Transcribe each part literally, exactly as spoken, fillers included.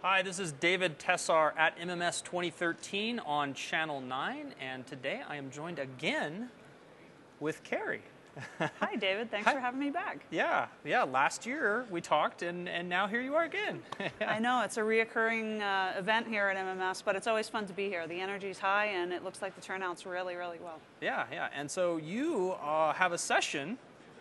Hi, this is David Tessar at M M S twenty thirteen on Channel nine, and today I am joined again with Carrie. Hi, David. Thanks Hi. for having me back. Yeah, yeah. Last year we talked, and, and now here you are again. I know it's a reoccurring uh, event here at M M S, but it's always fun to be here. The energy's high, and it looks like the turnout's really, really well. Yeah, yeah. And so you uh, have a session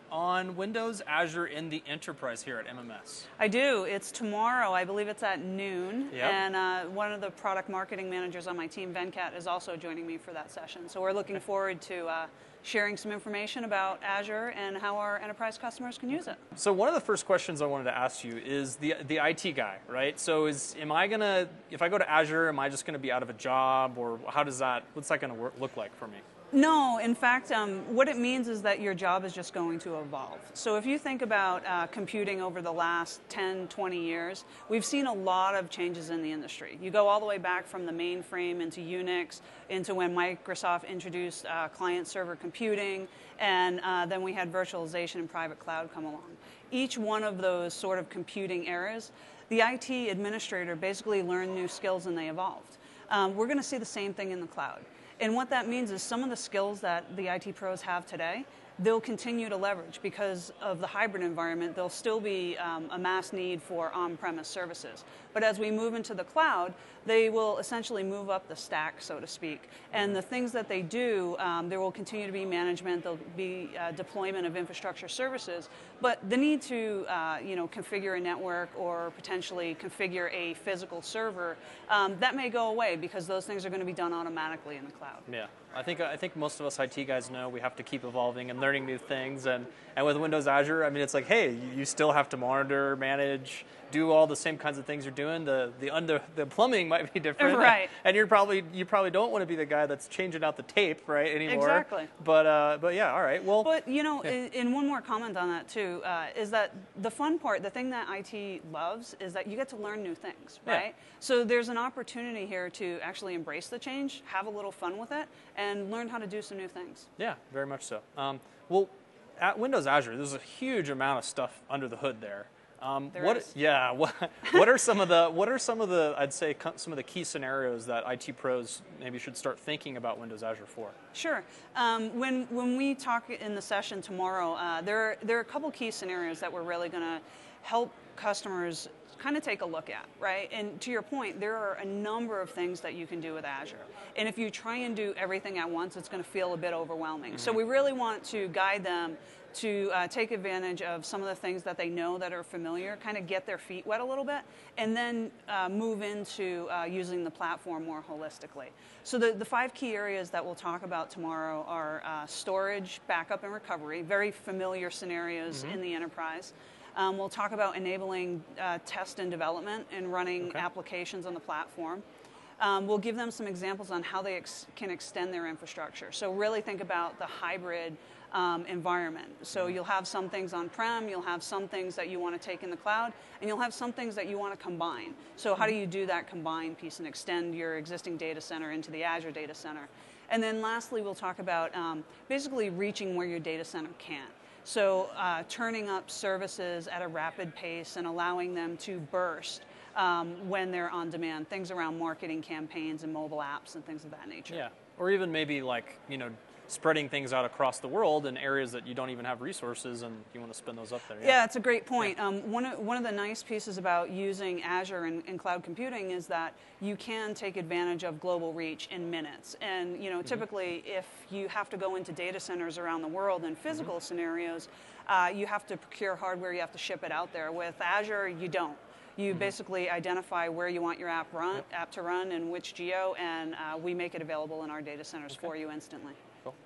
on Windows Azure in the Enterprise here at M M S. I do. It's tomorrow. I believe it's at noon. Yep. And uh, one of the product marketing managers on my team, Venkat, is also joining me for that session. So we're looking forward to uh, sharing some information about Azure and how our enterprise customers can use it. So one of the first questions I wanted to ask you is the the I T guy, right? So is am I gonna, if I go to Azure, am I just gonna be out of a job, or how does that, what's that gonna work, look like for me? No, in fact, um, what it means is that your job is just going to evolve. So if you think about uh, computing over the last ten, twenty years, we've seen a lot of changes in the industry. You go all the way back from the mainframe into Unix, into when Microsoft introduced uh, client-server computing, and uh, then we had virtualization and private cloud come along. Each one of those sort of computing eras, the I T administrator basically learned new skills and they evolved. Um, we're going to see the same thing in the cloud. And what that means is some of the skills that the I T pros have today, they'll continue to leverage because of the hybrid environment. There'll still be um, a mass need for on-premise services. But as we move into the cloud, they will essentially move up the stack, so to speak. And the things that they do, um, there will continue to be management, there'll be uh, deployment of infrastructure services, but the need to uh, you know, configure a network or potentially configure a physical server, um, that may go away because those things are going to be done automatically in the cloud. Yeah, I think I think most of us I T guys know we have to keep evolving and learning new things, and, and with Windows Azure, I mean, it's like, hey, you, you still have to monitor, manage, do all the same kinds of things you're doing. The the under the plumbing might be different, right? And you're probably you probably don't want to be the guy that's changing out the tape, right, anymore. Exactly. But uh, but yeah, all right. Well, but you know, yeah. and one more comment on that too uh, is that the fun part, the thing that I T loves, is that you get to learn new things, right? Yeah. So there's an opportunity here to actually embrace the change, have a little fun with it, and learn how to do some new things. Yeah, very much so. Um, well, at Windows Azure, there's a huge amount of stuff under the hood there. Um, there what? is. Yeah. What, what are some of the? What are some of the? I'd say some of the key scenarios that I T pros maybe should start thinking about Windows Azure for. Sure. Um, when when we talk in the session tomorrow, uh, there there are a couple key scenarios that we're really going to help customers kind of take a look at, right? And to your point, there are a number of things that you can do with Azure. And if you try and do everything at once, it's going to feel a bit overwhelming. Mm-hmm. So we really want to guide them to uh, take advantage of some of the things that they know that are familiar, kind of get their feet wet a little bit, and then uh, move into uh, using the platform more holistically. So the, the five key areas that we'll talk about tomorrow are uh, storage, backup, and recovery, very familiar scenarios mm-hmm. in the enterprise. Um, we'll talk about enabling uh, test and development and running okay. applications on the platform. Um, we'll give them some examples on how they ex can extend their infrastructure. So really think about the hybrid um, environment. So you'll have some things on-prem, you'll have some things that you want to take in the cloud, and you'll have some things that you want to combine. So how do you do that combined piece and extend your existing data center into the Azure data center? And then lastly, we'll talk about um, basically reaching where your data center can't. So uh, turning up services at a rapid pace and allowing them to burst um, when they're on demand, things around marketing campaigns and mobile apps and things of that nature. Yeah, or even maybe like, you know, spreading things out across the world in areas that you don't even have resources and you want to spin those up there. Yeah, yeah, it's a great point. Yeah. Um, one, of, one of the nice pieces about using Azure and, and cloud computing is that you can take advantage of global reach in minutes. And you know, mm-hmm. typically if you have to go into data centers around the world in physical mm-hmm. scenarios, uh, you have to procure hardware, you have to ship it out there. With Azure, you don't. You mm-hmm. basically identify where you want your app run, yep. app to run and which geo, and uh, we make it available in our data centers okay. for you instantly.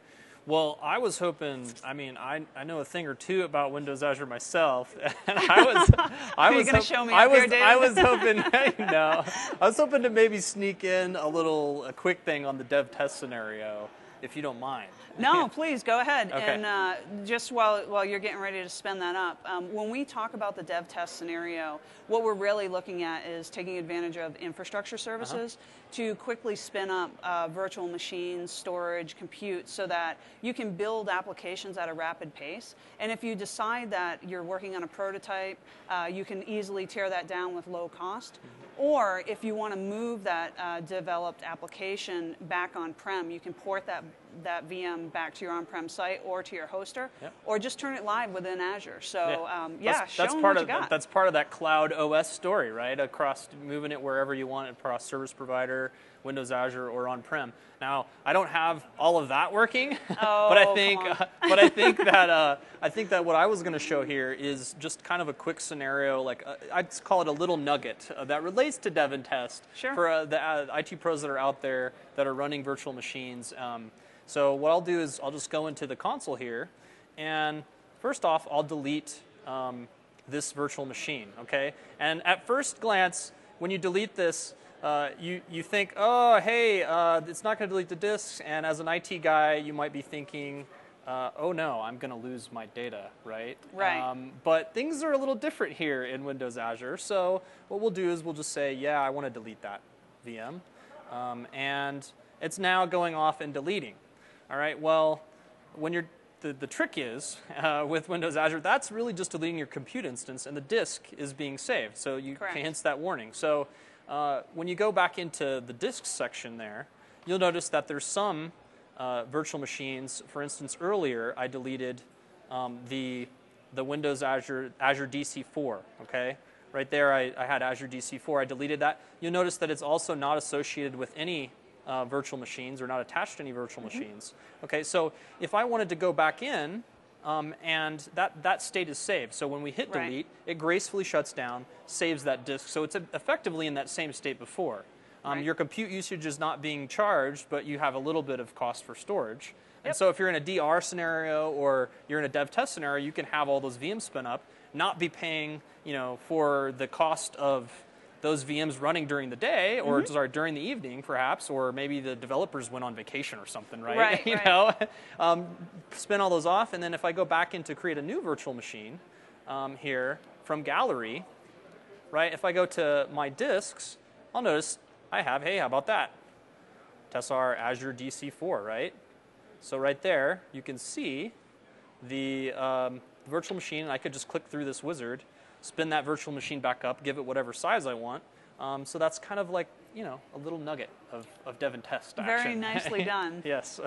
Well, I was hoping, I mean, I, I know a thing or two about Windows Azure myself, and I was, I Are was, you going to show me I up was, here, David? I was hoping, no, I was hoping to maybe sneak in a little, a quick thing on the dev test scenario, if you don't mind. No, please, go ahead. Okay. And uh, just while, while you're getting ready to spin that up, um, when we talk about the dev test scenario, what we're really looking at is taking advantage of infrastructure services uh-huh. to quickly spin up uh, virtual machines, storage, compute, so that you can build applications at a rapid pace. And if you decide that you're working on a prototype, uh, you can easily tear that down with low cost. Mm-hmm. Or if you want to move that uh, developed application back on-prem, you can port that, that V M back to your on-prem site or to your hoster, yep. or just turn it live within Azure. So yeah, um, yeah, that's, show that's them part what of you got. That's part of that cloud O S story, right? Across moving it wherever you want, across service provider, Windows, Azure, or on-prem. Now, I don't have all of that working, oh, but I think, come on. uh, but I think that uh, I think that what I was going to show here is just kind of a quick scenario, like uh, I'd call it a little nugget uh, that relates to dev and test sure. for uh, the uh, I T pros that are out there that are running virtual machines. Um, so what I'll do is I'll just go into the console here, and first off, I'll delete um, this virtual machine. Okay, and at first glance, when you delete this, Uh, you, you think, oh, hey, uh, it's not going to delete the disks, and as an I T guy, you might be thinking, uh, oh no, I'm going to lose my data, right? Right. Um, but things are a little different here in Windows Azure, so what we'll do is we'll just say, yeah, I want to delete that V M, um, and it's now going off and deleting. All right, well, when you're The, the trick is, uh, with Windows Azure, that's really just deleting your compute instance, and the disk is being saved, so you Correct. hence that warning. So uh, when you go back into the disks section there, you'll notice that there's some uh, virtual machines. For instance, earlier I deleted um, the the Windows Azure Azure D C four. Okay, right there I, I had Azure D C four. I deleted that. You'll notice that it's also not associated with any Uh, virtual machines or not attached to any virtual mm-hmm. machines. Okay, so if I wanted to go back in um, and that, that state is saved. So when we hit delete, right. it gracefully shuts down, saves that disk. So it's effectively in that same state before. Um, right. Your compute usage is not being charged, but you have a little bit of cost for storage. Yep. And so if you're in a D R scenario or you're in a dev test scenario, you can have all those V Ms spin up, not be paying, you know, for the cost of those V Ms running during the day, or mm-hmm. sorry, during the evening, perhaps, or maybe the developers went on vacation or something, right? Right, you right. know, um, spin all those off, and then if I go back in to create a new virtual machine um, here from Gallery, right? If I go to my disks, I'll notice I have, hey, how about that? Tessar Azure D C four, right? So right there, you can see the um, virtual machine, and I could just click through this wizard, spin that virtual machine back up, give it whatever size I want. Um, so that's kind of like, you know, a little nugget of, of dev and test action. Very nicely done. Yes.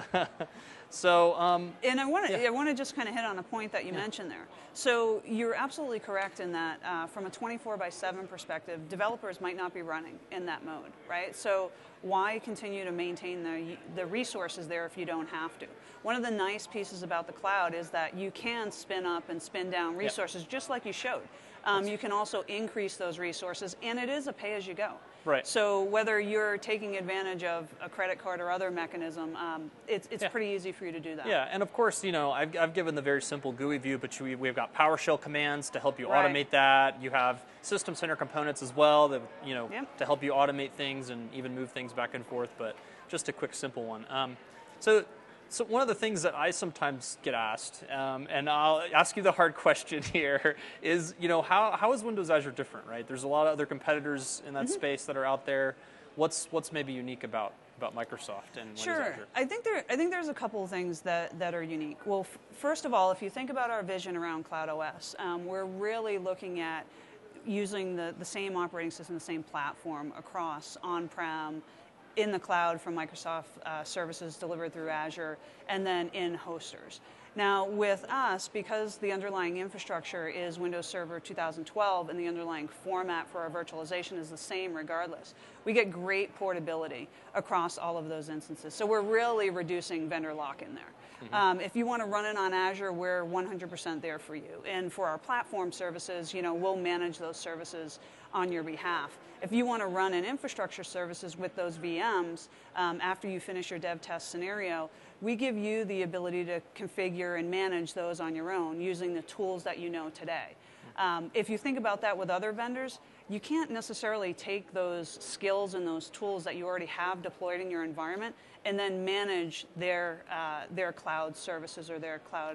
so, um, and I want to yeah. I want to just kind of hit on a point that you yeah. mentioned there. So you're absolutely correct in that uh, from a twenty-four by seven perspective, developers might not be running in that mode, right? So why continue to maintain the the resources there if you don't have to? One of the nice pieces about the cloud is that you can spin up and spin down resources yeah. just like you showed. Um, you can also increase those resources, and it is a pay-as-you-go. Right. So whether you're taking advantage of a credit card or other mechanism, um, it's, it's yeah. pretty easy for you to do that. Yeah, and of course, you know, I've, I've given the very simple G U I view, but we, we've got PowerShell commands to help you right. automate that. You have System Center components as well that, you know, yep. to help you automate things and even move things back and forth, but just a quick, simple one. Um, so. So one of the things that I sometimes get asked, um, and I'll ask you the hard question here, is, you know, how, how is Windows Azure different, right? There's a lot of other competitors in that mm-hmm. space that are out there. What's what's maybe unique about, about Microsoft and Windows sure. Azure? I think there I think there's a couple of things that, that are unique. Well, f- first of all, if you think about our vision around Cloud O S, um, we're really looking at using the, the same operating system, the same platform across on-prem, in the cloud from Microsoft uh, services delivered through Azure, and then in hosters. Now with us, because the underlying infrastructure is Windows Server two thousand twelve and the underlying format for our virtualization is the same regardless, we get great portability across all of those instances. So we're really reducing vendor lock in there. Mm-hmm. Um, if you want to run it on Azure, we're one hundred percent there for you. And for our platform services, you know, we'll manage those services on your behalf. If you want to run an infrastructure services with those V Ms um, after you finish your dev test scenario, we give you the ability to configure and manage those on your own using the tools that you know today. Um, if you think about that with other vendors, you can't necessarily take those skills and those tools that you already have deployed in your environment and then manage their, uh, their cloud services or their cloud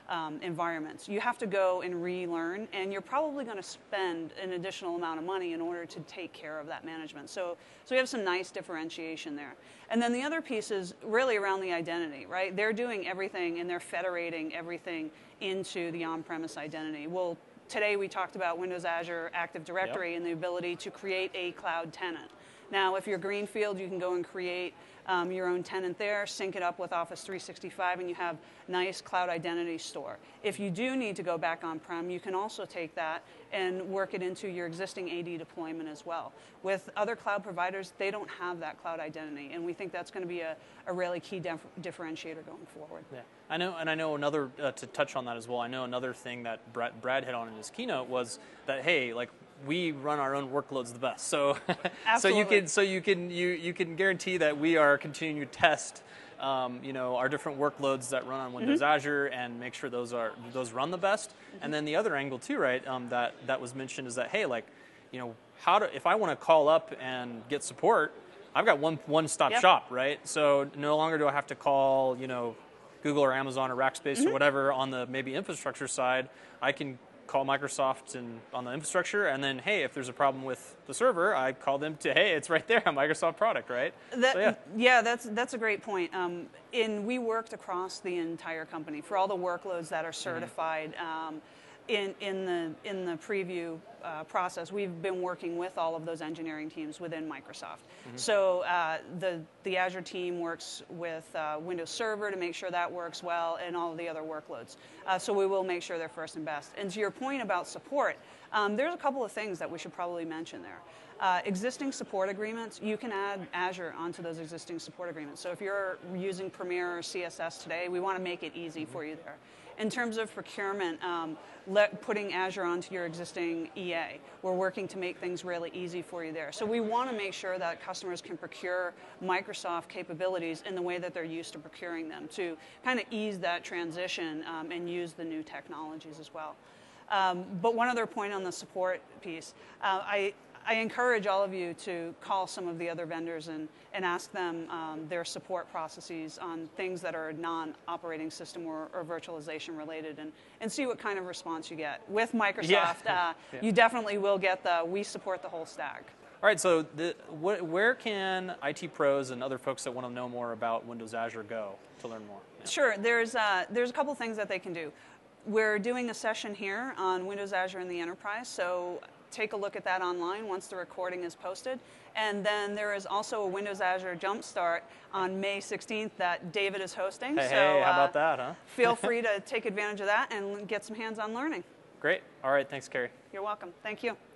um, environments. You have to go and relearn, and you're probably going to spend an additional amount of money in order to take care of that management. So, so we have some nice differentiation there. And then the other piece is really around the identity, right? They're doing everything, and they're federating everything into the on-premise identity. Well, today we talked about Windows Azure Active Directory, yep, and the ability to create a cloud tenant. Now, if you're Greenfield, you can go and create um, your own tenant there, sync it up with Office three sixty-five, and you have nice cloud identity store. If you do need to go back on-prem, you can also take that and work it into your existing A D deployment as well. With other cloud providers, they don't have that cloud identity, and we think that's going to be a, a really key dif differentiator going forward. Yeah, I know, and I know another, uh, to touch on that as well, I know another thing that Brad, Brad hit on in his keynote was that, hey, like, we run our own workloads the best. So, so you can, so you can, you you can guarantee that we are continuing to test, um, you know, our different workloads that run on Windows mm-hmm. Azure and make sure those are those run the best. Mm-hmm. And then the other angle too, right? Um, that that was mentioned is that, hey, like, you know, how to if I want to call up and get support, I've got one one stop yep. shop, right? So no longer do I have to call, you know, Google or Amazon or Rackspace mm-hmm. or whatever on the maybe infrastructure side. I can call Microsoft and on the infrastructure, and then, hey, if there's a problem with the server, I call them to, hey, it's right there, a Microsoft product, right? That, so, yeah. yeah, that's that's a great point. Um, in we worked across the entire company for all the workloads that are certified. Mm-hmm. um, in in the in the preview uh, process, we've been working with all of those engineering teams within Microsoft. Mm-hmm. So uh, the the Azure team works with uh, Windows Server to make sure that works well, and all of the other workloads. Uh, so we will make sure they're first and best. And to your point about support, um, there's a couple of things that we should probably mention there. Uh, existing support agreements, you can add Azure onto those existing support agreements. So if you're using Premier or C S S today, we want to make it easy mm-hmm. for you there. In terms of procurement, um, let, putting Azure onto your existing E A, we're working to make things really easy for you there. So we want to make sure that customers can procure Microsoft capabilities in the way that they're used to procuring them, to kind of ease that transition um, and use the new technologies as well. Um, but one other point on the support piece, uh, I, I encourage all of you to call some of the other vendors and, and ask them um, their support processes on things that are non-operating system or, or virtualization related, and, and see what kind of response you get. With Microsoft, yeah. Uh, yeah. you definitely will get the, we support the whole stack. All right, so the, wh where can I T pros and other folks that want to know more about Windows Azure go to learn more? Yeah. Sure, there's, uh, there's a couple things that they can do. We're doing a session here on Windows Azure in the Enterprise, so take a look at that online once the recording is posted. And then there is also a Windows Azure Jumpstart on May sixteenth that David is hosting. Hey, so, hey, how uh, about that, huh? Feel free to take advantage of that and get some hands-on learning. Great. All right, thanks, Carrie. You're welcome. Thank you.